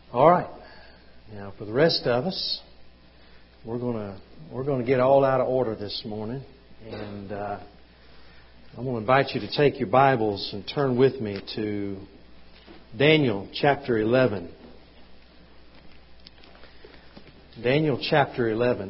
All right. Now, for the rest of us, we're going to get all out of order this morning, and I'm going to invite you to take your Bibles and turn with me to Daniel chapter 11. Daniel chapter 11.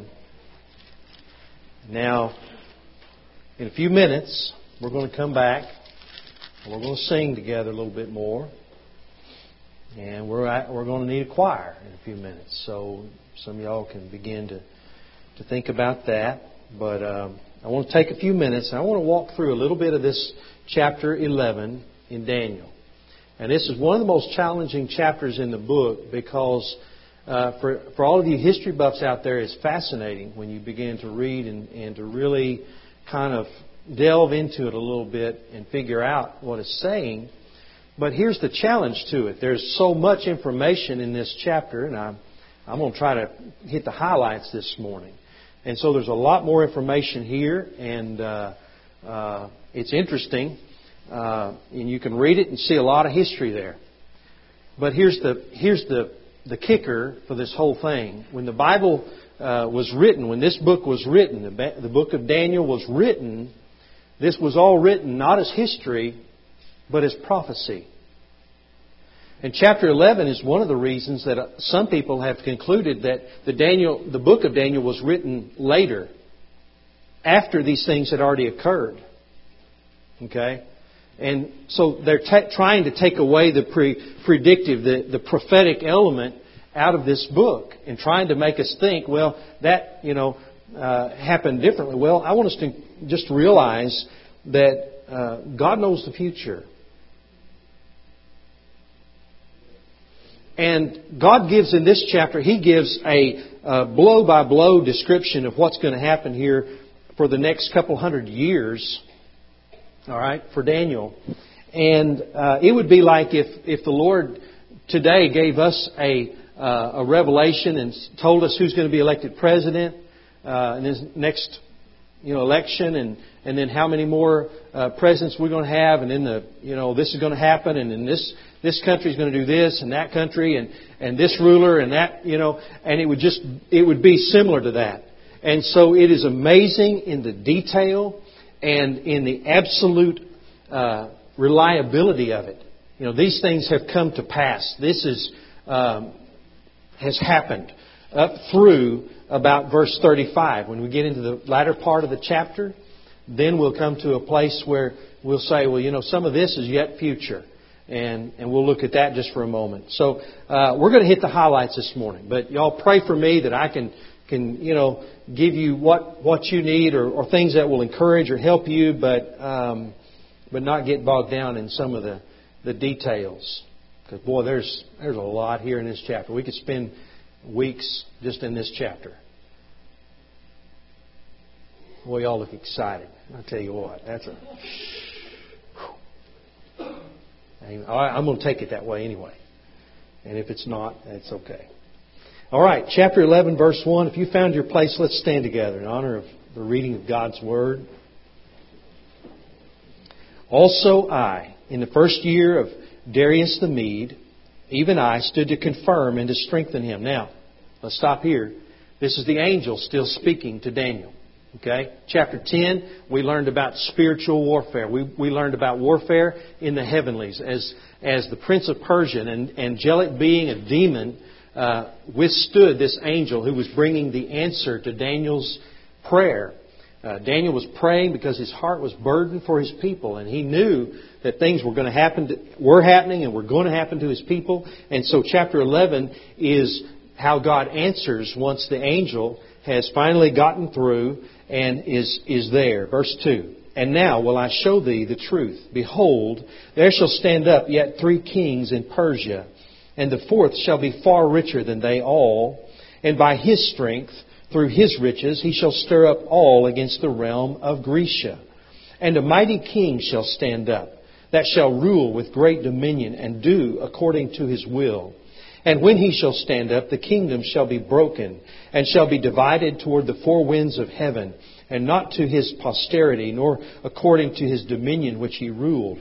Now, in a few minutes, we're going to come back and we're going to sing together a little bit more. And we're going to need a choir in a few minutes. So some of y'all can begin to think about that. But I want to take a few minutes and I want to walk through a little bit of this chapter 11 in Daniel. And this is one of the most challenging chapters in the book because for all of you history buffs out there, it's fascinating when you begin to read and to really kind of delve into it a little bit and figure out what it's saying. But here's the challenge to it. There's so much information in this chapter, and I'm going to try to hit the highlights this morning. And so there's a lot more information here, and it's interesting. And you can read it and see a lot of history there. But here's the kicker for this whole thing. When the Bible was written, when this book was written, the book of Daniel was written, this was all written not as history, but as prophecy. And chapter 11 is one of the reasons that some people have concluded that the book of Daniel was written later, after these things had already occurred. Okay? And so they're trying to take away the predictive, the prophetic element out of this book and trying to make us think, well, that, happened differently. Well, I want us to just realize that God knows the future. And God gives in this chapter, He gives a blow-by-blow description of what's going to happen here for the next couple hundred years, all right, for Daniel. And it would be like if the Lord today gave us a revelation and told us who's going to be elected president in this next election, and then how many more presidents we're going to have, and then this is going to happen, and then this country is going to do this, and that country, and this ruler, and that, and it would be similar to that. And so it is amazing in the detail and in the absolute reliability of it. These things have come to pass. This has happened up through about verse 35. When we get into the latter part of the chapter, then we'll come to a place where we'll say, well, some of this is yet future. And we'll look at that just for a moment. So we're going to hit the highlights this morning. But y'all pray for me that I can give you what you need or things that will encourage or help you, but not get bogged down in some of the details. Because, boy, there's a lot here in this chapter. We could spend weeks just in this chapter. Boy, y'all look excited. I'll tell you what, I'm going to take it that way anyway. And if it's not, that's okay. All right, chapter 11, verse 1. If you found your place, let's stand together in honor of the reading of God's Word. Also I, in the first year of Darius the Mede, even I stood to confirm and to strengthen him. Now, let's stop here. This is the angel still speaking to Daniel. Okay? Chapter 10, we learned about spiritual warfare. We learned about warfare in the heavenlies. As the prince of Persia, an angelic being, a demon, withstood this angel who was bringing the answer to Daniel's prayer. Daniel was praying because his heart was burdened for his people, and he knew that things were going to happen, were happening, and were going to happen to his people. And so chapter 11 is how God answers once the angel has finally gotten through and is there. Verse 2. And now will I show thee the truth. Behold, there shall stand up yet 3 kings in Persia, and the 4th shall be far richer than they all, and by his strength, through his riches, he shall stir up all against the realm of Grecia. And a mighty king shall stand up, that shall rule with great dominion, and do according to his will. And when he shall stand up, the kingdom shall be broken, and shall be divided toward the 4 winds of heaven, and not to his posterity, nor according to his dominion which he ruled.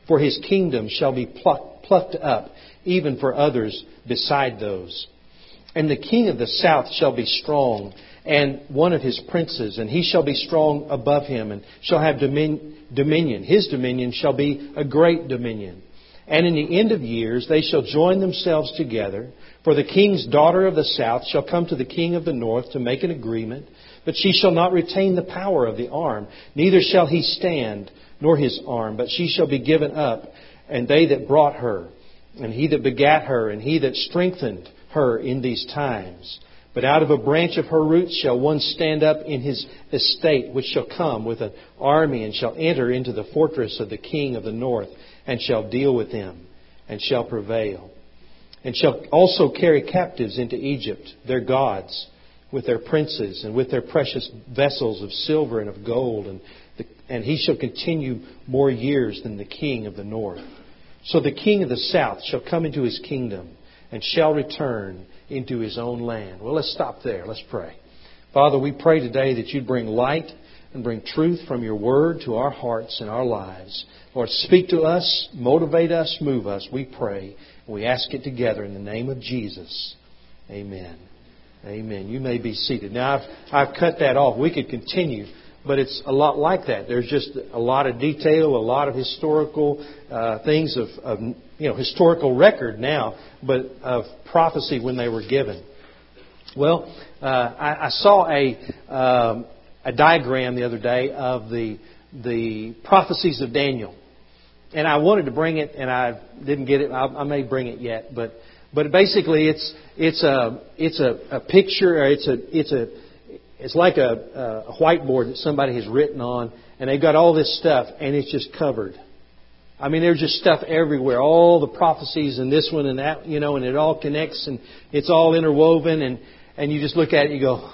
For His kingdom shall be plucked up, even for others beside those. And the king of the south shall be strong, and one of his princes, and he shall be strong above him, and shall have dominion. His dominion shall be a great dominion. And in the end of years they shall join themselves together. For the king's daughter of the south shall come to the king of the north to make an agreement, but she shall not retain the power of the arm, neither shall he stand, nor his arm, but she shall be given up, and they that brought her, and he that begat her, and he that strengthened her in these times. But out of a branch of her roots shall one stand up in his estate, which shall come with an army, and shall enter into the fortress of the king of the north, and shall deal with them, and shall prevail. And shall also carry captives into Egypt, their gods, with their princes, and with their precious vessels of silver and of gold, and he shall continue more years than the king of the north. So the king of the south shall come into his kingdom, and shall return into his own land. Well, let's stop there. Let's pray. Father, we pray today that you'd bring light and bring truth from your word to our hearts and our lives. Lord, speak to us, motivate us, move us, we pray. We ask it together in the name of Jesus. Amen. Amen. You may be seated. Now, I've cut that off. We could continue, but it's a lot like that. There's just a lot of detail, a lot of historical things of historical record now, but of prophecy when they were given. Well, I saw a diagram the other day of the prophecies of Daniel, and I wanted to bring it, and I didn't get it. I may bring it yet, but basically it's a picture. Or it's like a whiteboard that somebody has written on, and they've got all this stuff, and it's just covered. I mean, there's just stuff everywhere. All the prophecies and this one and that, and it all connects and it's all interwoven, and you just look at it and you go,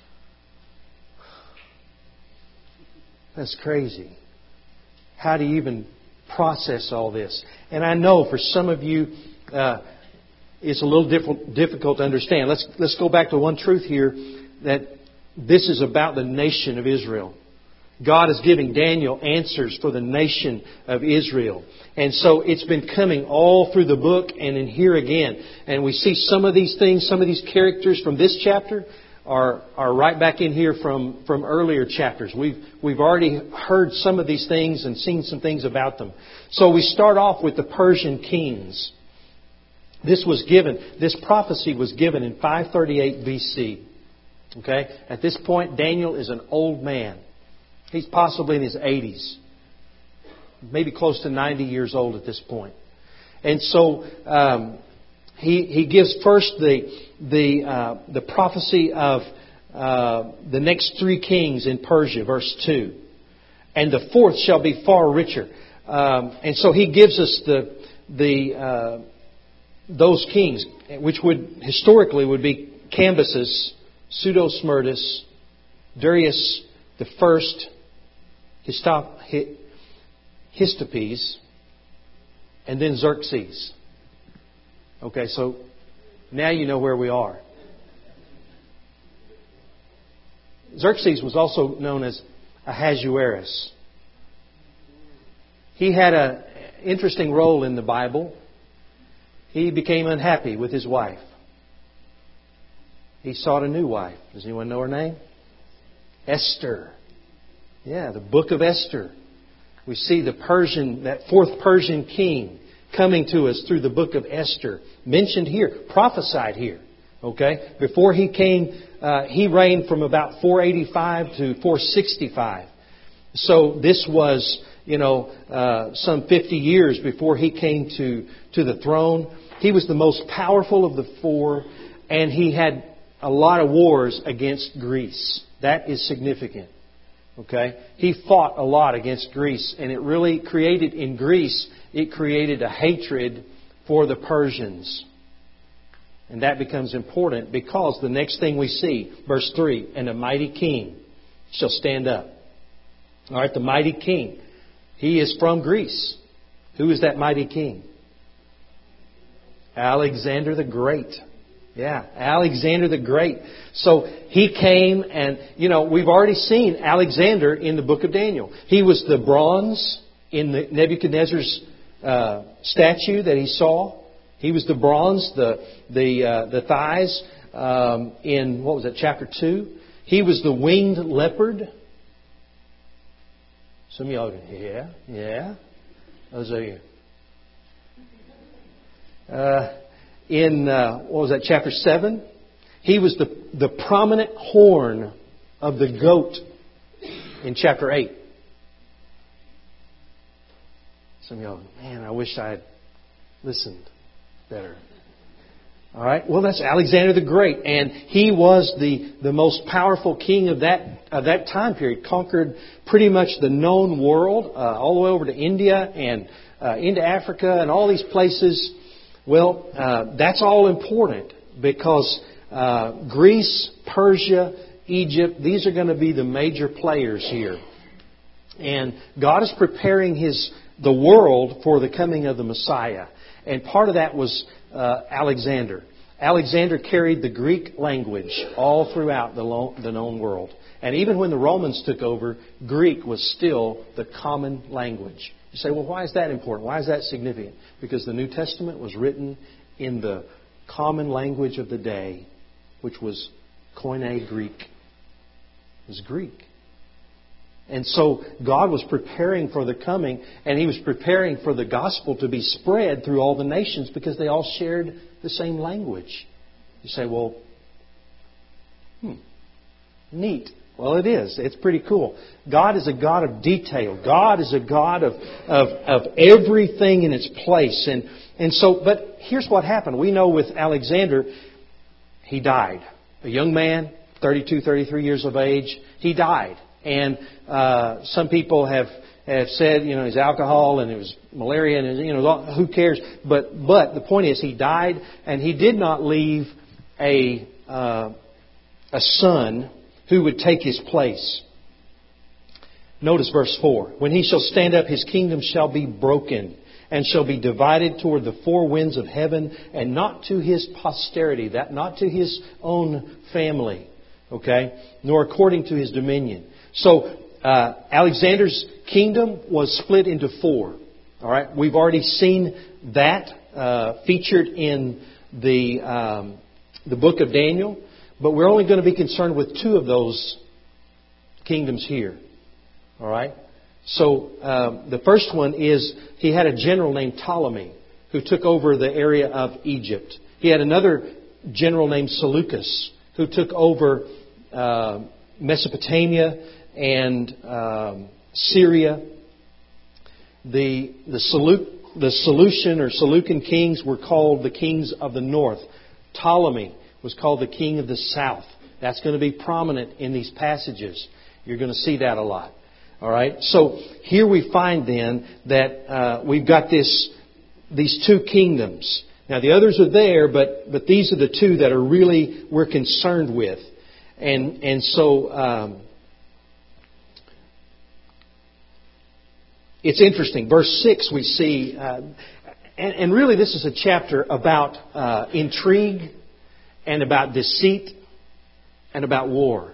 that's crazy. How do you even process all this? And I know for some of you, it's a little difficult to understand. Let's go back to one truth here, that this is about the nation of Israel. God is giving Daniel answers for the nation of Israel. And so it's been coming all through the book and in here again. And we see some of these things, some of these characters from this chapter are right back in here from earlier chapters. We've already heard some of these things and seen some things about them. So we start off with the Persian kings. This prophecy was given in 538 BC. Okay? At this point, Daniel is an old man. He's possibly in his 80s. Maybe close to 90 years old at this point. And so he gives first the prophecy of the next three kings in Persia, verse 2. And the fourth shall be far richer. And so he gives us those kings, which historically would be Cambyses, Pseudo-Smyrtus, Darius the First, Histopes, and then Xerxes. Okay, so now you know where we are. Xerxes was also known as Ahasuerus. He had an interesting role in the Bible. He became unhappy with his wife. He sought a new wife. Does anyone know her name? Esther. Yeah, the book of Esther. We see that fourth Persian king coming to us through the book of Esther. Mentioned here, prophesied here. Okay? Before he came, he reigned from about 485 to 465. So this was, some 50 years before he came to the throne. He was the most powerful of the four, and he had a lot of wars against Greece. That is significant. Okay? He fought a lot against Greece, and it really created in Greece, it created a hatred for the Persians. And that becomes important because the next thing we see, verse 3, and a mighty king shall stand up. All right, the mighty king. He is from Greece. Who is that mighty king? Alexander the Great. Yeah, Alexander the Great. So he came and, we've already seen Alexander in the book of Daniel. He was the bronze in Nebuchadnezzar's statue that he saw. He was the bronze, the thighs in, what was it, chapter 2. He was the winged leopard. Some of y'all go, yeah. Those are you. In, what was that, chapter 7? He was the prominent horn of the goat in chapter 8. Some of y'all, man, I wish I had listened better. All right. Well, that's Alexander the Great, and he was the most powerful king of that time period. Conquered pretty much the known world, all the way over to India and into Africa and all these places. Well, that's all important because Greece, Persia, Egypt, these are going to be the major players here, and God is preparing the world for the coming of the Messiah. And part of that was Alexander. Alexander carried the Greek language all throughout the known world. And even when the Romans took over, Greek was still the common language. You say, well, why is that important? Why is that significant? Because the New Testament was written in the common language of the day, which was Koine Greek. It was Greek. And so God was preparing for the coming, and He was preparing for the gospel to be spread through all the nations because they all shared the same language. You say, well, neat. Well, it is. It's pretty cool. God is a God of detail. God is a God of everything in its place. And so, but here's what happened. We know with Alexander, he died. A young man, 32, 33 years of age, he died. And some people have said, his alcohol and it was malaria and who cares? But the point is, he died, and he did not leave a son who would take his place. Notice verse 4. When he shall stand up, his kingdom shall be broken, and shall be divided toward the four winds of heaven, and not to his posterity, that not to his own family, okay, nor according to his dominion. So Alexander's kingdom was split into four. All right, we've already seen that featured in the book of Daniel, but we're only going to be concerned with two of those kingdoms here. All right. So the first one is he had a general named Ptolemy who took over the area of Egypt. He had another general named Seleucus who took over Mesopotamia and Syria. The Seleucian or Seleucid kings were called the kings of the north. Ptolemy was called the king of the south. That's going to be prominent in these passages. You're going to see that a lot. All right. So here we find then that we've got these two kingdoms. Now the others are there, but these are the two that are really we're concerned with, and so it's interesting. Verse 6 we see, and really this is a chapter about intrigue and about deceit and about war.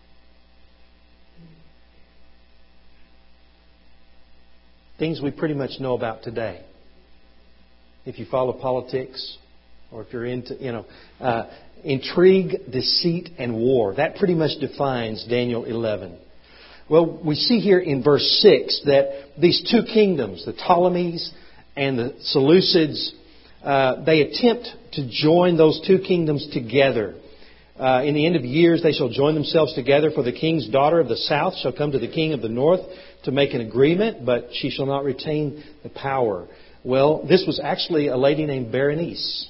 Things we pretty much know about today. If you follow politics, or if you're into, intrigue, deceit, and war. That pretty much defines Daniel 11. Well, we see here in verse 6 that these two kingdoms, the Ptolemies and the Seleucids, they attempt to join those two kingdoms together. In the end of years, they shall join themselves together, for the king's daughter of the south shall come to the king of the north to make an agreement, but she shall not retain the power. Well, this was actually a lady named Berenice.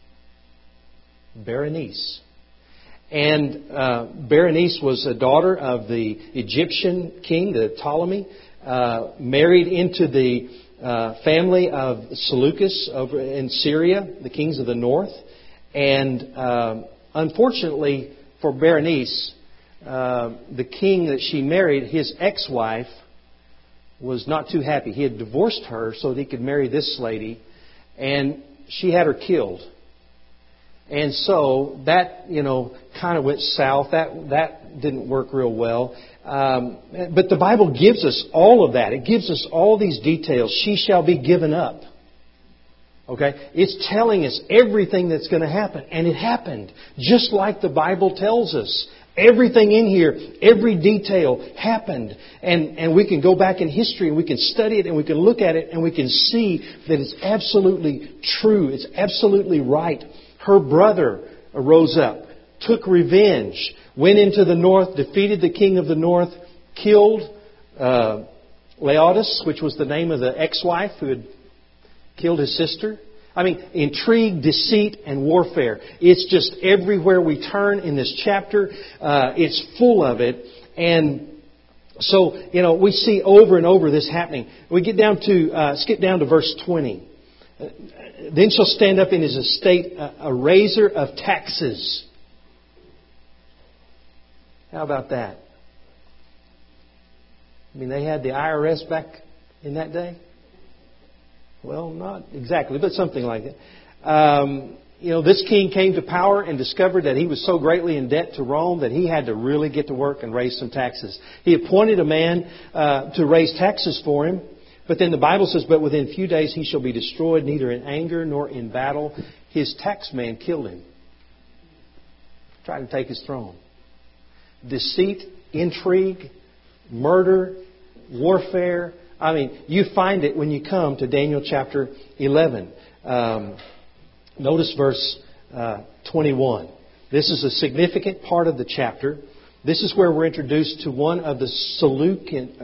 Berenice. And Berenice was a daughter of the Egyptian king, the Ptolemy, married into the family of Seleucus over in Syria, the kings of the north. And unfortunately for Berenice, the king that she married, his ex-wife, was not too happy. He had divorced her so that he could marry this lady, and she had her killed. And so that, kind of went south. That didn't work real well. But the Bible gives us all of that. It gives us all these details. She shall be given up. Okay? It's telling us everything that's going to happen. And it happened. Just like the Bible tells us. Everything in here, every detail happened. And we can go back in history and we can study it and we can look at it and we can see that it's absolutely true. It's absolutely right. Her brother rose up, took revenge, went into the north, defeated the king of the north, killed Laodice, which was the name of the ex-wife who had killed his sister. I mean, intrigue, deceit, and warfare. It's just everywhere we turn in this chapter. It's full of it. And so, we see over and over this happening. We get down to, skip down to verse 20. Then shall stand up in his estate a raiser of taxes. How about that? I mean, they had the IRS back in that day. Well, not exactly, but something like that. This king came to power and discovered that he was so greatly in debt to Rome that he had to really get to work and raise some taxes. He appointed a man to raise taxes for him. But then the Bible says, but within a few days he shall be destroyed, neither in anger nor in battle. His tax man killed him. Tried to take his throne. Deceit, intrigue, murder, warfare. I mean, you find it when you come to Daniel chapter 11. Notice verse 21. This is a significant part of the chapter. This is where we're introduced to one of the Seleucid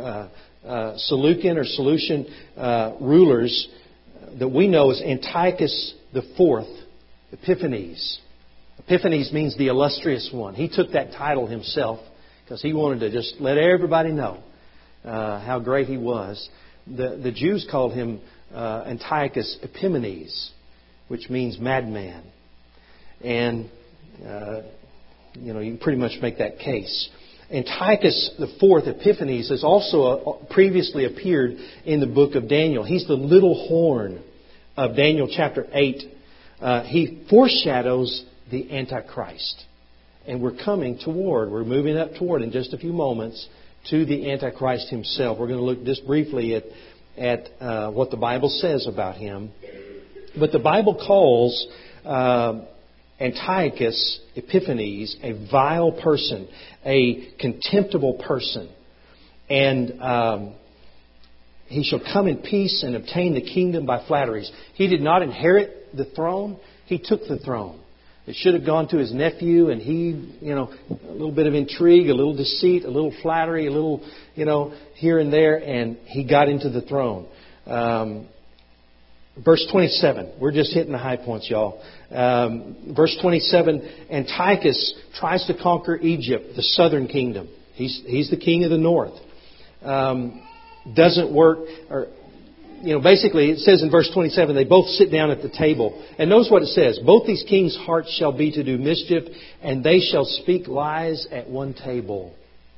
rulers that we know as Antiochus IV Epiphanes. Epiphanes means the illustrious one. He took that title himself because he wanted to just let everybody know how great he was. The Jews called him Antiochus Epimanes, which means madman. And, you can pretty much make that case. Antiochus IV Epiphanes has also previously appeared in the book of Daniel. He's the little horn of Daniel chapter 8. He foreshadows the Antichrist. And we're moving up toward in just a few moments to the Antichrist himself. We're going to look just briefly at what the Bible says about him. But the Bible calls Antiochus Epiphanes a vile person, a contemptible person. And he shall come in peace and obtain the kingdom by flatteries. He did not inherit the throne. He took the throne. It should have gone to his nephew, and he, a little bit of intrigue, a little deceit, a little flattery, a little, here and there, and he got into the throne. Verse 27. We're just hitting the high points, y'all. Verse 27, Antiochus tries to conquer Egypt, the southern kingdom. He's the king of the north. Doesn't work. Basically it says in verse 27, they both sit down at the table. And notice what it says. Both these kings' hearts shall be to do mischief, and they shall speak lies at one table.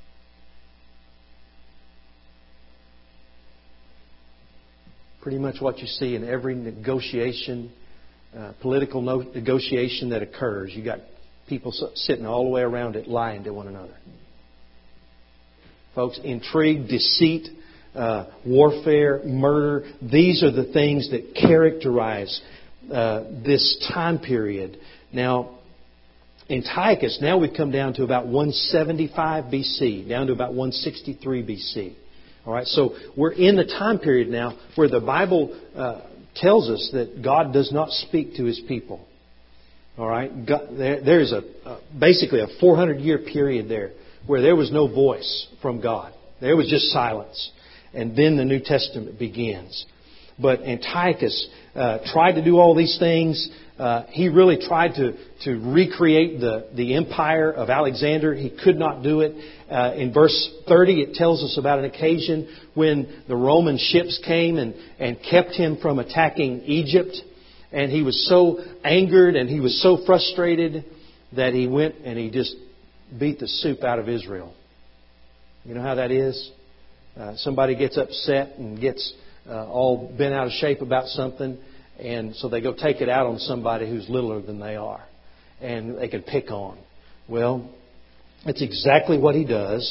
Pretty much what you see in every negotiation, political negotiation that occurs. You got people sitting all the way around it lying to one another. Folks, intrigue, deceit, warfare, murder, these are the things that characterize this time period. Now, Antiochus, now we've come down to about 175 BC, down to about 163 BC. All right, so we're in the time period now where the Bible tells us that God does not speak to His people. All right, there's basically a 400-year period there where there was no voice from God. There was just silence. And then the New Testament begins. But Antiochus tried to do all these things. He really tried to recreate the empire of Alexander. He could not do it. In verse 30, it tells us about an occasion when the Roman ships came and kept him from attacking Egypt. And he was so angered and he was so frustrated that he went and he just beat the soup out of Israel. You know how that is? Somebody gets upset and gets all bent out of shape about something, and so they go take it out on somebody who's littler than they are, and they can pick on. Well, that's exactly what he does.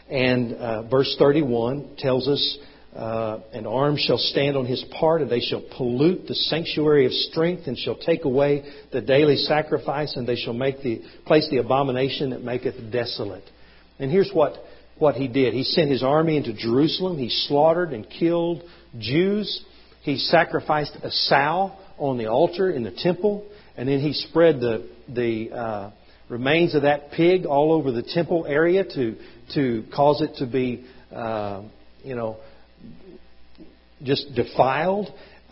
And verse 31 tells us, an arm shall stand on his part, and they shall pollute the sanctuary of strength, and shall take away the daily sacrifice, and they shall place the abomination that maketh desolate. And here's what he did. He sent his army into Jerusalem. He slaughtered and killed Jews. He sacrificed a sow on the altar in the temple, and then he spread the remains of that pig all over the temple area to cause it to be, just defiled.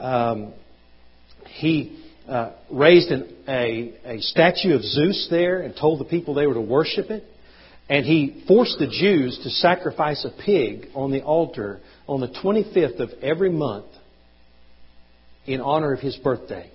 He raised a statue of Zeus there and told the people they were to worship it. And he forced the Jews to sacrifice a pig on the altar on the 25th of every month in honor of his birthday.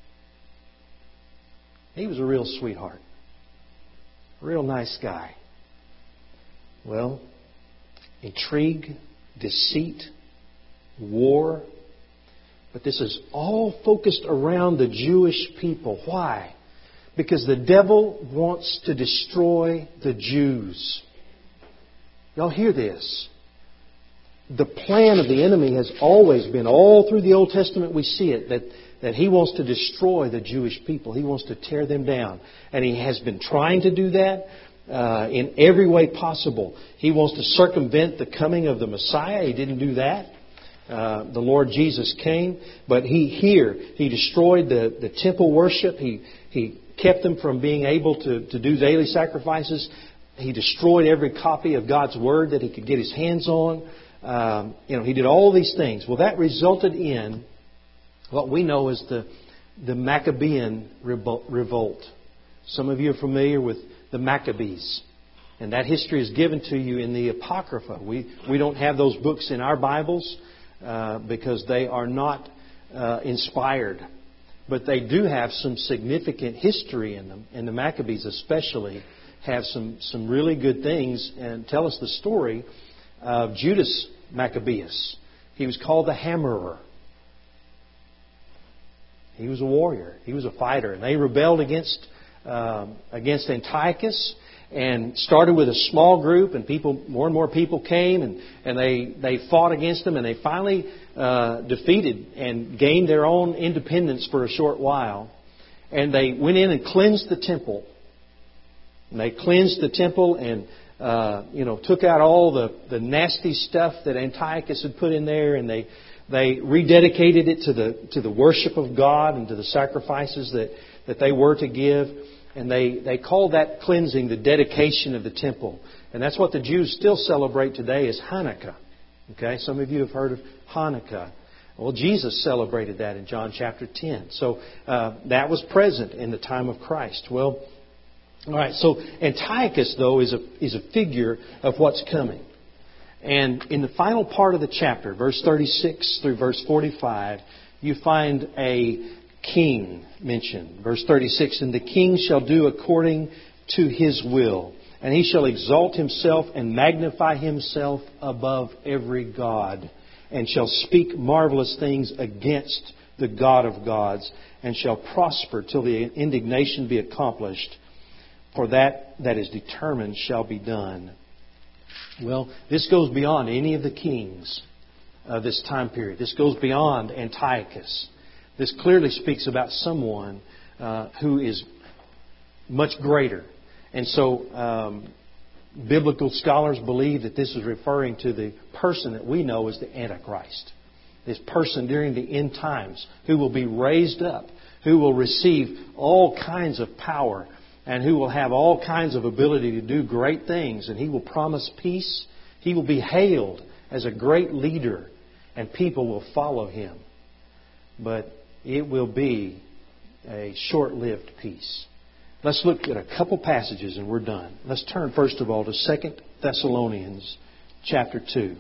He was a real sweetheart. Real nice guy. Well, intrigue, deceit, war. But this is all focused around the Jewish people. Why? Because the devil wants to destroy the Jews. Y'all hear this? The plan of the enemy has always been, all through the Old Testament we see it, that he wants to destroy the Jewish people. He wants to tear them down. And he has been trying to do that in every way possible. He wants to circumvent the coming of the Messiah. He didn't do that. The Lord Jesus came, but he destroyed the temple worship. He kept them from being able to do daily sacrifices. He destroyed every copy of God's Word that he could get his hands on. He did all these things. Well, that resulted in what we know as the Maccabean revolt. Some of you are familiar with the Maccabees. And that history is given to you in the Apocrypha. We don't have those books in our Bibles because they are not inspired. But they do have some significant history in them. And the Maccabees especially have some really good things and tell us the story of Judas Maccabeus. He was called the Hammerer. He was a warrior. He was a fighter. And they rebelled against Antiochus and started with a small group, and more and more people came, and they fought against them, and they finally defeated and gained their own independence for a short while. And they went in and cleansed the temple. And they cleansed the temple and took out all the nasty stuff that Antiochus had put in there, and they rededicated it to the worship of God and to the sacrifices that they were to give. And they called that cleansing the dedication of the temple. And that's what the Jews still celebrate today is Hanukkah. Okay, some of you have heard of Hanukkah. Well, Jesus celebrated that in John chapter 10. So that was present in the time of Christ. Well, all right. So Antiochus, though, is a figure of what's coming. And in the final part of the chapter, verse 36 through verse 45, you find a king mentioned. Verse 36, and the king shall do according to his will, and he shall exalt himself and magnify himself above every god, and shall speak marvelous things against the God of gods, and shall prosper till the indignation be accomplished. For that is determined shall be done. Well, this goes beyond any of the kings of this time period. This goes beyond Antiochus. This clearly speaks about someone who is much greater. And so biblical scholars believe that this is referring to the person that we know as the Antichrist. This person during the end times who will be raised up, who will receive all kinds of power, and who will have all kinds of ability to do great things. And he will promise peace. He will be hailed as a great leader, and people will follow him. But it will be a short-lived peace. Let's look at a couple passages and we're done. Let's turn first of all to 2 Thessalonians chapter 2.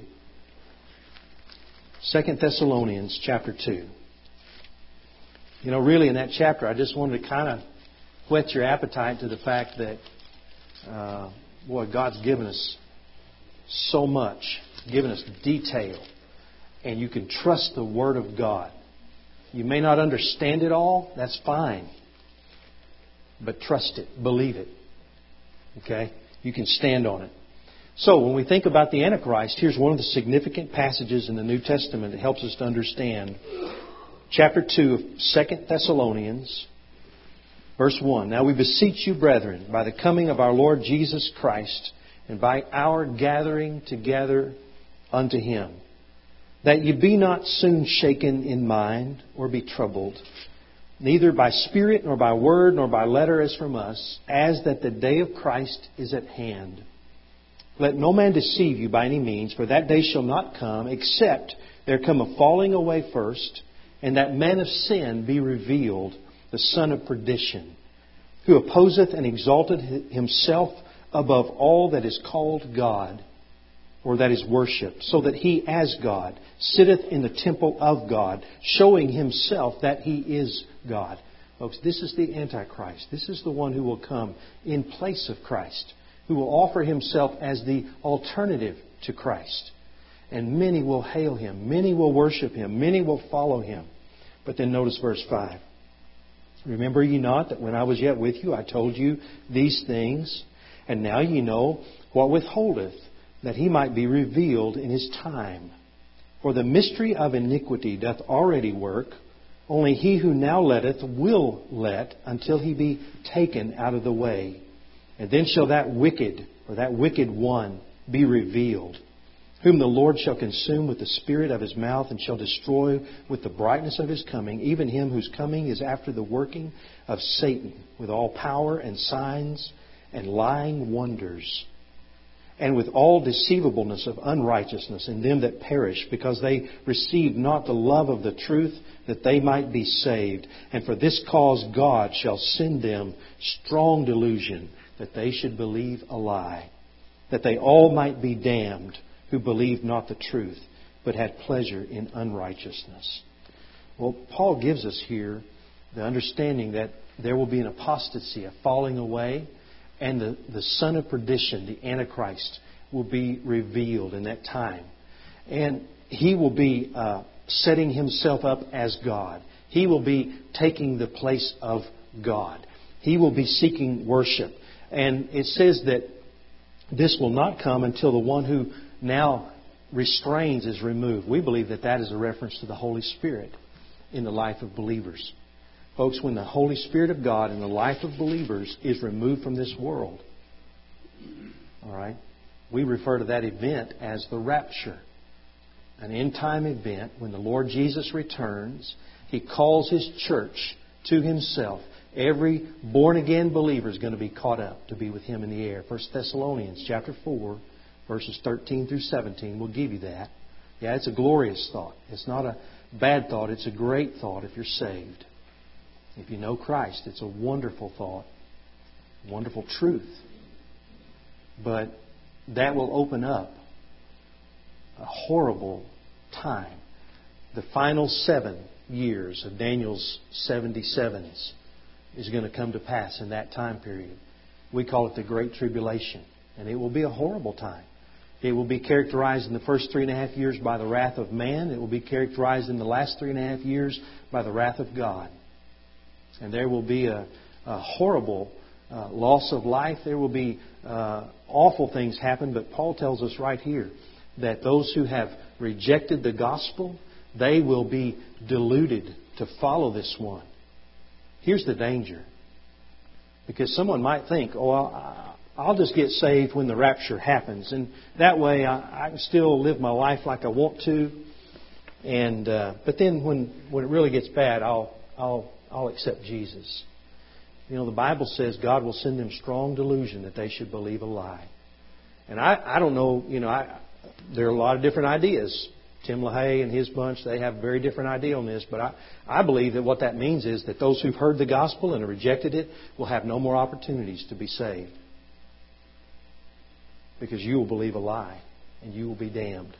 2 Thessalonians chapter 2. Really in that chapter I just wanted to kind of whet your appetite to the fact that, God's given us so much, given us detail, and you can trust the Word of God. You may not understand it all, that's fine. But trust it, believe it. Okay? You can stand on it. So when we think about the Antichrist, here's one of the significant passages in the New Testament that helps us to understand. Chapter 2 of 2 Thessalonians, verse 1. Now we beseech you, brethren, by the coming of our Lord Jesus Christ, and by our gathering together unto Him, that ye be not soon shaken in mind, or be troubled, neither by spirit, nor by word, nor by letter as from us, as that the day of Christ is at hand. Let no man deceive you by any means, for that day shall not come, except there come a falling away first, and that man of sin be revealed, the son of perdition, who opposeth and exalteth himself above all that is called God, or that is worshipped, so that he as God sitteth in the temple of God, showing himself that he is God. Folks, this is the Antichrist. This is the one who will come in place of Christ, who will offer himself as the alternative to Christ. And many will hail him. Many will worship him. Many will follow him. But then notice verse 5. Remember ye not that when I was yet with you, I told you these things? And now ye know what withholdeth, that he might be revealed in his time. For the mystery of iniquity doth already work. Only he who now letteth will let until he be taken out of the way. And then shall that wicked, or that wicked one, be revealed, whom the Lord shall consume with the spirit of his mouth, and shall destroy with the brightness of his coming, even him whose coming is after the working of Satan, with all power and signs and lying wonders, and with all deceivableness of unrighteousness in them that perish, because they received not the love of the truth, that they might be saved. And for this cause God shall send them strong delusion, that they should believe a lie, that they all might be damned, who believed not the truth, but had pleasure in unrighteousness. Well, Paul gives us here the understanding that there will be an apostasy, a falling away, and the son of perdition, the Antichrist, will be revealed in that time. And he will be setting himself up as God. He will be taking the place of God. He will be seeking worship. And it says that this will not come until the one who now restrains is removed. We believe that that is a reference to the Holy Spirit in the life of believers. Folks, when the Holy Spirit of God in the life of believers is removed from this world, all right, we refer to that event as the rapture. An end-time event when the Lord Jesus returns. He calls His church to Himself. Every born-again believer is going to be caught up to be with Him in the air. 1 Thessalonians chapter 4, verses 13 through 17 will give you that. Yeah, it's a glorious thought. It's not a bad thought. It's a great thought if you're saved. If you know Christ, it's a wonderful thought, wonderful truth. But that will open up a horrible time. The final 7 years of Daniel's 77s is going to come to pass in that time period. We call it the Great Tribulation. And it will be a horrible time. It will be characterized in the first 3.5 years by the wrath of man. It will be characterized in the last 3.5 years by the wrath of God. And there will be a horrible loss of life. There will be awful things happen. But Paul tells us right here that those who have rejected the gospel, they will be deluded to follow this one. Here's the danger. Because someone might think, oh, I'll just get saved when the rapture happens. And that way I can still live my life like I want to. And but then when it really gets bad, I'll accept Jesus. You know, the Bible says God will send them strong delusion that they should believe a lie. And I don't know, there are a lot of different ideas. Tim LaHaye and his bunch, they have a very different idea on this. But I believe that what that means is that those who've heard the gospel and rejected it will have no more opportunities to be saved. Because you will believe a lie and you will be damned.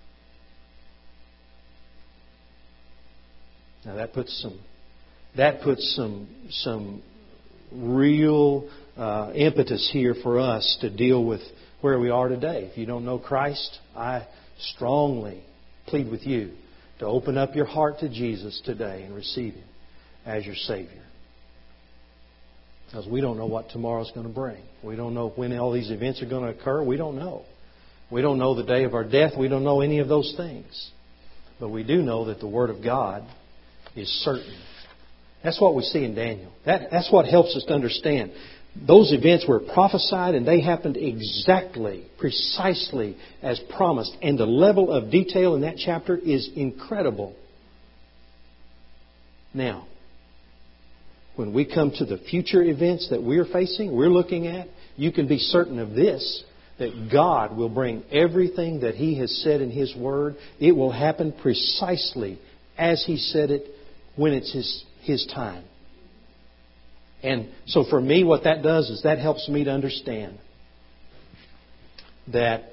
Now that puts some real impetus here for us to deal with where we are today. If you don't know Christ, I strongly plead with you to open up your heart to Jesus today and receive Him as your Savior. Because we don't know what tomorrow's going to bring. We don't know when all these events are going to occur. We don't know. We don't know the day of our death. We don't know any of those things. But we do know that the Word of God is certain. That's what we see in Daniel. That's what helps us to understand. Those events were prophesied and they happened exactly, precisely as promised. And the level of detail in that chapter is incredible. Now, when we come to the future events that we're facing, we're looking at, you can be certain of this, that God will bring everything that He has said in His Word. It will happen precisely as He said it when it's His time. And so for me, what that does is that helps me to understand that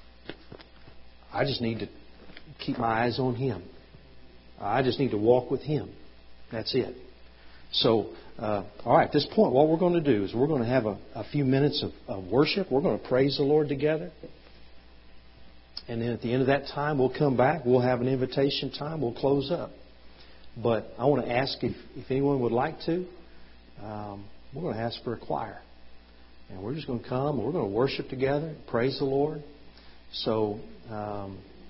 I just need to keep my eyes on Him. I just need to walk with Him. That's it. So, all right, at this point, what we're going to do is we're going to have a few minutes of worship. We're going to praise the Lord together. And then at the end of that time, we'll come back. We'll have an invitation time. We'll close up. But I want to ask if anyone would like to. We're going to ask for a choir. And we're just going to come and we're going to worship together, praise the Lord. So